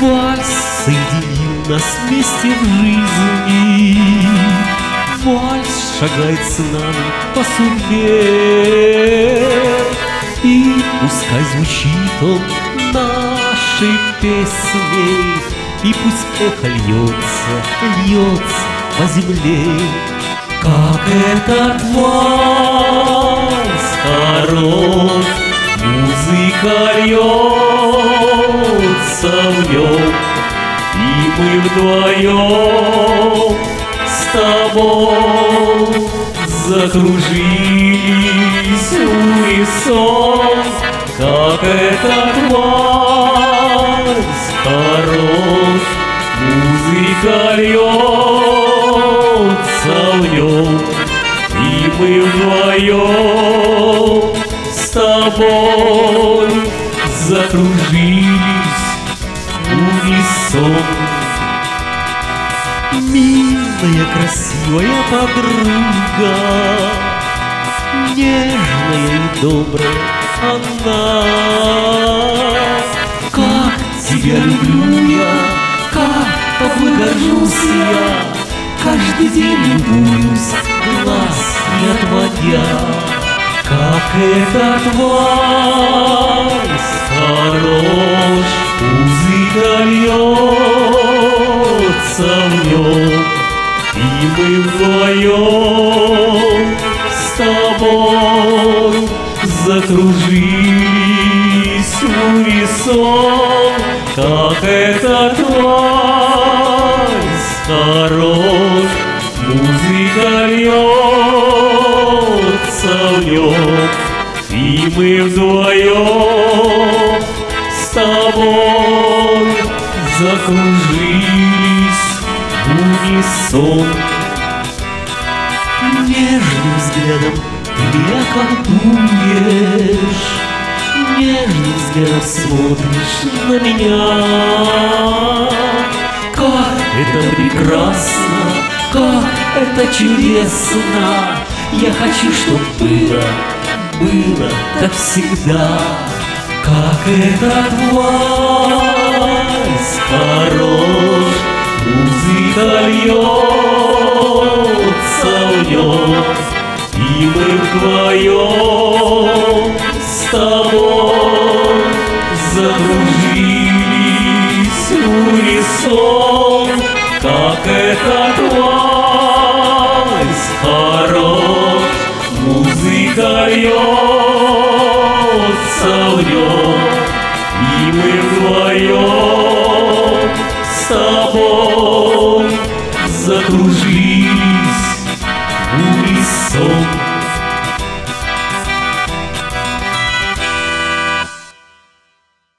Вальс соединил нас вместе в жизни, вальс шагает с нами по судьбе. И пускай звучит он нашей песней, и пусть эхо льется, льется по земле. Как этот вальс хорош, музыка льется в нем, и мы вдвоем с тобой закружились унисон. Как этот вальс хорош, музыка льется в нем, и мы вдвоем с тобой закружились унисон. Милая, красивая подруга, нежная и добрая она. Как тебя люблю я, как тобой горжусь я, каждый день любуюсь, глаз не отводя. Как этот вальс хорош, музыка льется в нем, и мы вдвоем с тобой закружились унисон. Как этот вальс хорош, музыка льется в нем, и мы вдвоем с тобой закружились в унисон. Нежным взглядом ты меня колдуешь, нежным взглядом смотришь на меня. Как это прекрасно, как это чудесно, я хочу, чтоб было, было так всегда. Как этот вальс хорош, музыка льется в нем, и мы вдвоем с тобой закружились унисон. Как этот вальс хорош, музыка льется в нем, и мы вдвоем с тобой закружились в унисон.